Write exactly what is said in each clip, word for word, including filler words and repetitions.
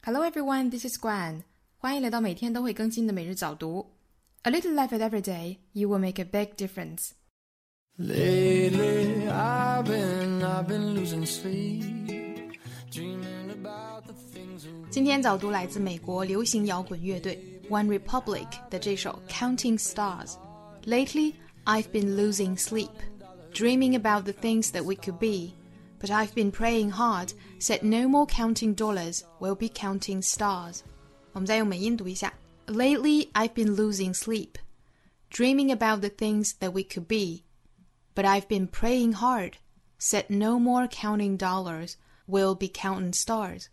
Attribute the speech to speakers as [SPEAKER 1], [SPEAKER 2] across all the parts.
[SPEAKER 1] Hello everyone, this is Guan. 欢迎来到每天都会更新的每日早读。A little effort every day, you will make a big difference.
[SPEAKER 2] Lately, I've been, I've been losing sleep, dreaming about the things we...
[SPEAKER 1] 今天早读来自美国流行摇滚乐队 One Republic 的这首 Counting Stars. Lately, I've been losing sleep, dreaming about the things that we could be.But I've been praying hard, said no more counting dollars, we'll be counting stars. 我们再用美音读一下。Lately, I've been losing sleep, dreaming about the things that we could be. But I've been praying hard, said no more counting dollars, we'll be counting stars.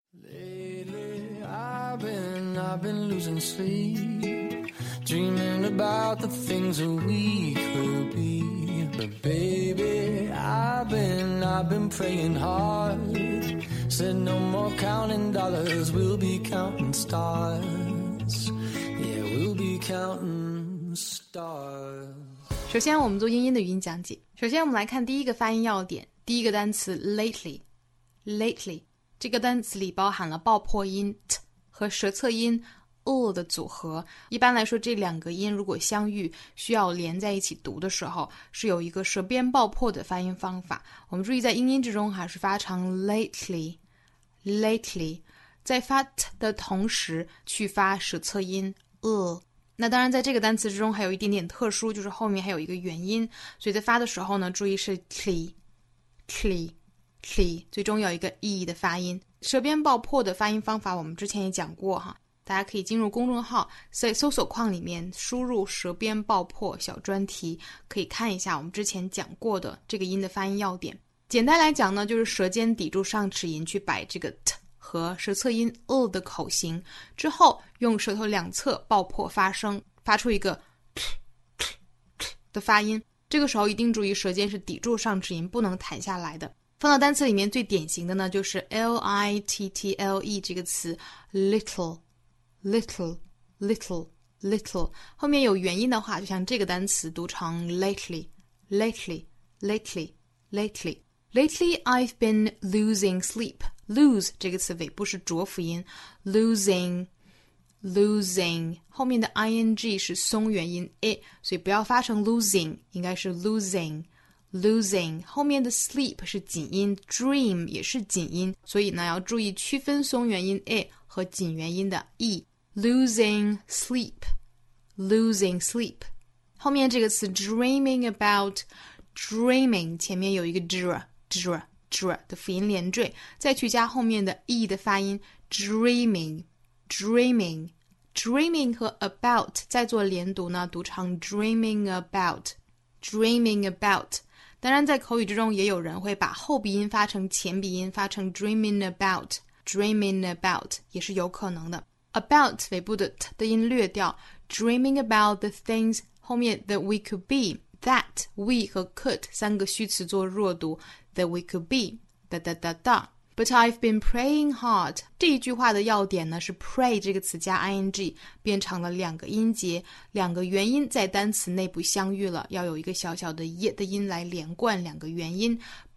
[SPEAKER 2] Lately, I've been, I've been losing sleep, dreaming about the things that we could be.But baby, I've been, I've been praying hard. Said no more counting dollars, we'll be counting stars. Yeah, we'll be counting stars.
[SPEAKER 1] 首先我们做英音的语音讲解。首先我们来看第一个发音要点，第一个单词 lately. Lately 这个单词里包含了爆破音 t 和舌侧音呃的组合，一般来说这两个音如果相遇需要连在一起读的时候，是有一个舌边爆破的发音方法。我们注意在英音之中还是发成 lately lately， 在发 t 的同时去发舌侧音呃。那当然在这个单词之中还有一点点特殊，就是后面还有一个元音，所以在发的时候呢，注意是 cli cli cli， 最终有一个 e 的发音。舌边爆破的发音方法我们之前也讲过哈，大家可以进入公众号，在搜索框里面输入舌边爆破小专题，可以看一下我们之前讲过的这个音的发音要点。简单来讲呢，就是舌尖抵住上齿龈去摆这个 t 和舌侧音 l 的口型，之后用舌头两侧爆破发声，发出一个 t, t, t 的发音。这个时候一定注意舌尖是抵住上齿龈，不能弹下来的。放到单词里面最典型的呢，就是 L I T T L E 这个词 little little little little 后面有元音的话，就像这个单词读成 lately lately lately lately lately I've been losing sleep. Lose 这个词尾部是浊辅音 losing losing 后面的 ing 是松元音 i， 所以不要发成 losing， 应该是 losing losing 后面的 sleep 是紧音 dream 也是紧音，所以呢要注意区分松元音 i 和紧元音的 e。 losing sleep losing sleep 后面这个词 dreaming about dreaming 前面有一个 dr dr dr 的辅音连缀，再去加后面的 e 的发音 dreaming dreaming dreaming 和 about 再做连读呢，读成 dreaming about dreaming about。 当然在口语之中也有人会把后鼻音发成前鼻音，发成 dreaming about dreaming about 也是有可能的。 about 尾部的 t 的音略掉， dreaming about the things 后面的 we could be， that we 和 could 三个虚词做弱读， that we could be 哒哒哒哒。 But I've been praying hard 这一句话的要点呢是 pray 这个词加 ing 变成了两个音节，两个元音在单词内部相遇了，要有一个小小的 y 的音来连贯两个元音。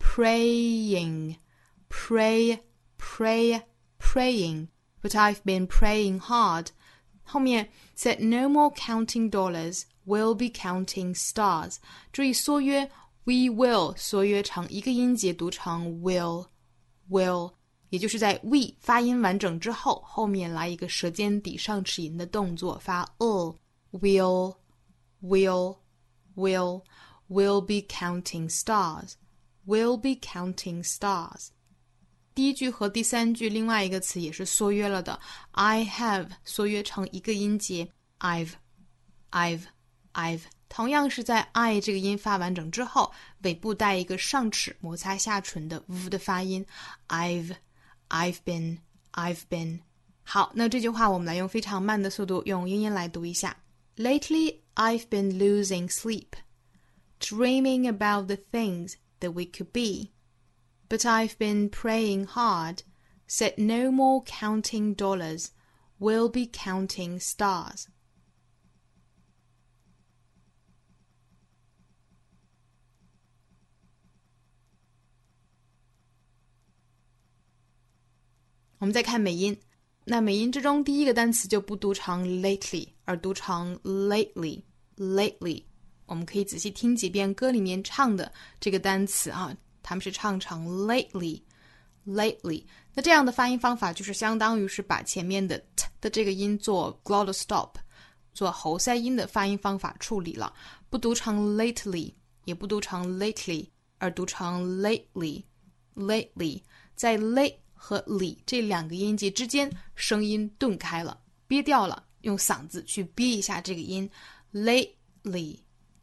[SPEAKER 1] praying pray pray praying But I've been praying hard 后面 said no more counting dollars, we'll be counting stars。 注意缩约 we will 缩约成一个音节读成 will will， 也就是在 we 发音完整之后，后面来一个舌尖抵上齿龈的动作，发 l will will will will be counting stars will be counting stars。第一句和第三句另外一个词也是缩约了的， I have 缩约成一个音节 I've I've I've 同样是在 I 这个音发完整之后，尾部带一个上齿摩擦下唇的 v 的发音 I've I've been I've been。 好，那这句话我们来用非常慢的速度用英音来读一下。 Lately I've been losing sleep, dreaming about the things that we could be.But I've been praying hard, said no more counting dollars, we'll be counting stars. 我们再看美音那美音之中第一个单词就不读成 lately， 而读成 lately lately。 我们可以仔细听几遍歌里面唱的这个单词啊，他们是唱成 lately lately。 那这样的发音方法就是相当于是把前面的 t 的这个音做 glottal stop， 做喉塞音的发音方法处理了，不读成 lately， 也不读成 lately， 而读成 lately lately。 在 late 和 li 这两个音节之间声音顿开了，憋掉了，用嗓子去憋一下这个音 lately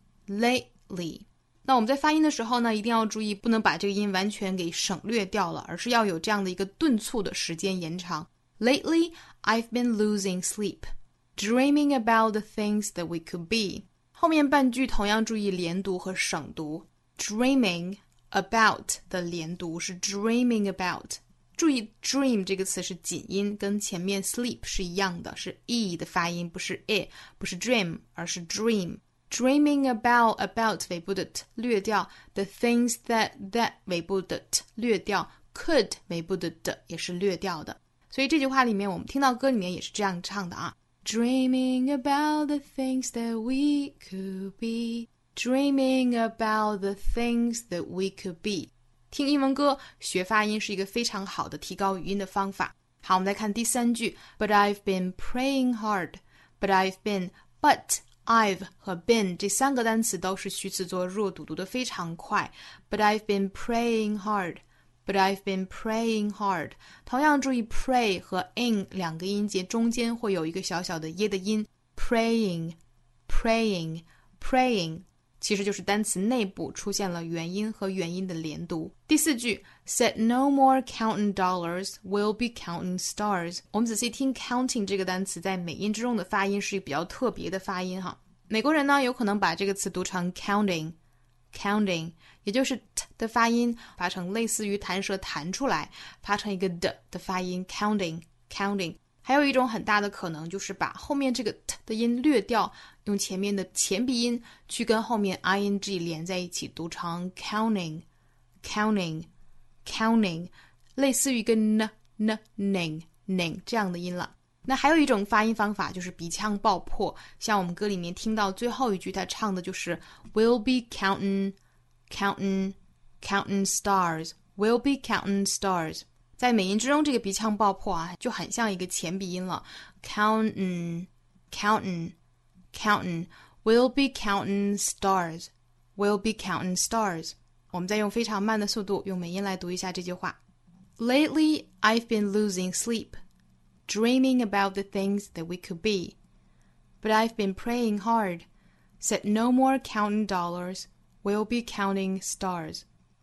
[SPEAKER 1] lately。 那我们在发音的时候呢，一定要注意不能把这个音完全给省略掉了，而是要有这样的一个顿促的时间延长。 Lately I've been losing sleep, dreaming about the things that we could be。 后面半句同样注意连读和省读， dreaming about 的连读是 dreaming about， 注意 dream 这个词是紧音，跟前面 sleep 是一样的，是 e 的发音，不是 e， 不是 dream 而是 dream。 dreaming about about 尾部的 t 略掉， the things that that 尾部的 t 略掉， could 尾部的 d 也是略掉的。所以这句话里面我们听到歌里面也是这样唱的啊， dreaming about the things that we could be, dreaming about the things that we could be。 听英文歌学发音是一个非常好的提高语音的方法。好，我们来看第三句， But I've been praying hard。 But I've been but I've 和 been 这三个单词都是虚词做弱读，读得非常快。 But I've been praying hard， But I've been praying hard。 同样注意 pray 和 in 两个音节中间会有一个小小的耶的音， praying praying praying 其实就是单词内部出现了元音和元音的连读。第四句 Said no more counting dollars, we'll be counting stars。 我们仔细听 counting 这个单词在美音之中的发音是比较特别的发音哈。美国人呢有可能把这个词读成 counting counting， 也就是 t 的发音发成类似于弹舌弹出来，发成一个 d 的发音 counting counting。还有一种很大的可能就是把后面这个 t 的音略掉，用前面的前鼻音去跟后面 ing 连在一起，读成 counting counting counting， 类似于一个 n n ning ning 这样的音了。那还有一种发音方法就是鼻腔爆破，像我们歌里面听到最后一句他唱的就是 We'll be counting counting counting stars, We'll be counting stars。在美音之中这个鼻腔爆破啊就很像一个前鼻音了， counting counting counting We'll be counting stars, We'll be counting stars。 我们再用非常慢的速度用美音来读一下这句话， Lately I've been losing sleep, dreaming about the things that we could be, but I've been praying hard, said no more counting dollars, we'll be counting stars。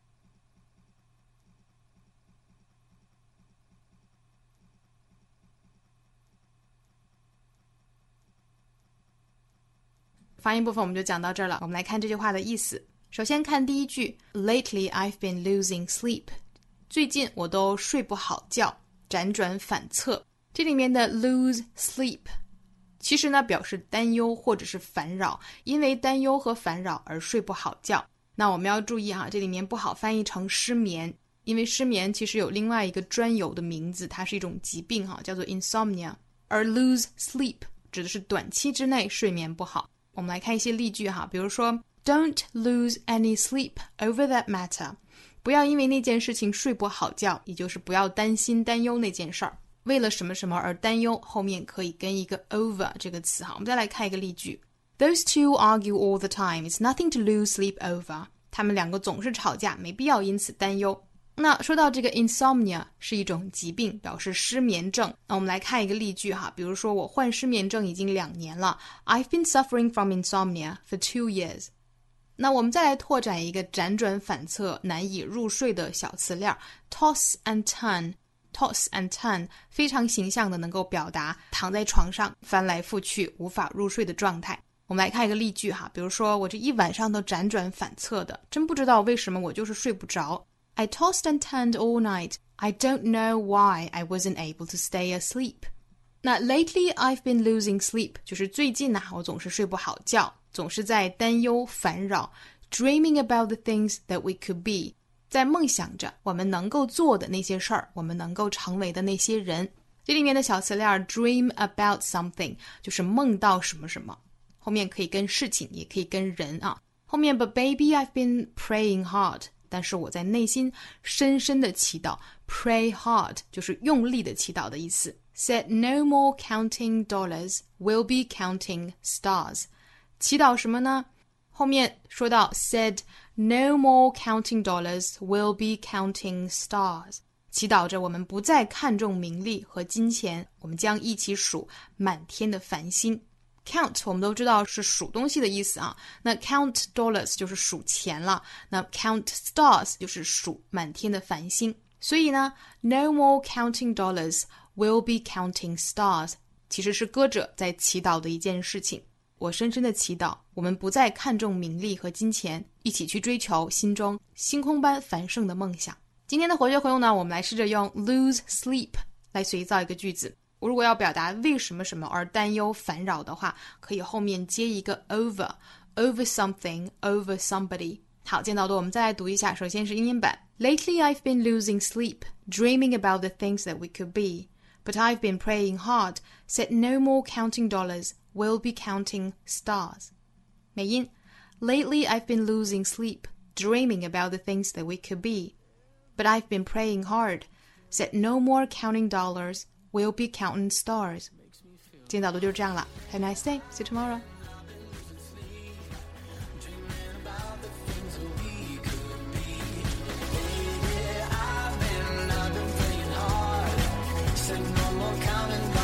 [SPEAKER 1] 发音部分我们就讲到这儿了，我们来看这句话的意思。首先看第一句 Lately I've been losing sleep， 最近我都睡不好觉，辗转反侧。这里面的 lose sleep 其实呢表示担忧或者是烦扰，因为担忧和烦扰而睡不好觉。那我们要注意哈，这里面不好翻译成失眠，因为失眠其实有另外一个专有的名字，它是一种疾病哈，叫做 insomnia， 而 lose sleep 指的是短期之内睡眠不好。我们来看一些例句哈，比如说 Don't lose any sleep over that matter， 不要因为那件事情睡不好觉，也就是不要担心担忧那件事儿，为了什么什么而担忧，后面可以跟一个 over 这个词哈。我们再来看一个例句 Those two argue all the time, it's nothing to lose sleep over。 他们两个总是吵架，没必要因此担忧。那说到这个 insomnia 是一种疾病，表示失眠症。那我们来看一个例句哈，比如说我患失眠症已经两年了， I've been suffering from insomnia for two years。 那我们再来拓展一个辗转反侧难以入睡的小词链 toss and turn。 toss and turn 非常形象的能够表达躺在床上翻来覆去无法入睡的状态。我们来看一个例句哈，比如说我这一晚上都辗转反侧的，真不知道为什么我就是睡不着。I tossed and turned all night. I don't know why I wasn't able to stay asleep. 那 lately I've been losing sleep 就是最近啊，我总是睡不好觉，总是在担忧烦扰。Dreaming about the things that we could be， 在梦想着我们能够做的那些事儿，我们能够成为的那些人。 这里面的小词料 dream about something 就是梦到什么什么，后面可以跟事情也可以跟人啊。后面 But baby I've been praying hard， 但是我在内心深深的祈祷， pray hard 就是用力的祈祷的意思。 Said no more counting dollars, we'll be counting stars， 祈祷什么呢？后面说到 said no more counting dollars, we'll be counting stars， 祈祷着我们不再看重名利和金钱，我们将一起数满天的繁星。Count 我们都知道是数东西的意思啊，那 count dollars 就是数钱了，那 count stars 就是数满天的繁星。所以呢 no more counting dollars, we'll be counting stars 其实是歌者在祈祷的一件事情。我深深的祈祷我们不再看重名利和金钱，一起去追求心中星空般繁盛的梦想。今天的活学活用呢，我们来试着用 lose sleep 来随意造一个句子。我如果要表达为什么什么而担忧烦扰的话，可以后面接一个 over over something over somebody。 好，见到多我们再来读一下。首先是英音版。 Lately I've been losing sleep, dreaming about the things that we could be, but I've been praying hard, said no more counting dollars, we'll be counting stars。 美音。 Lately I've been losing sleep, dreaming about the things that we could be, but I've been praying hard, said no more counting dollars, we'll be counting stars。 今天导读就是这样了。 Have a nice day, see you tomorrow。
[SPEAKER 2] Counting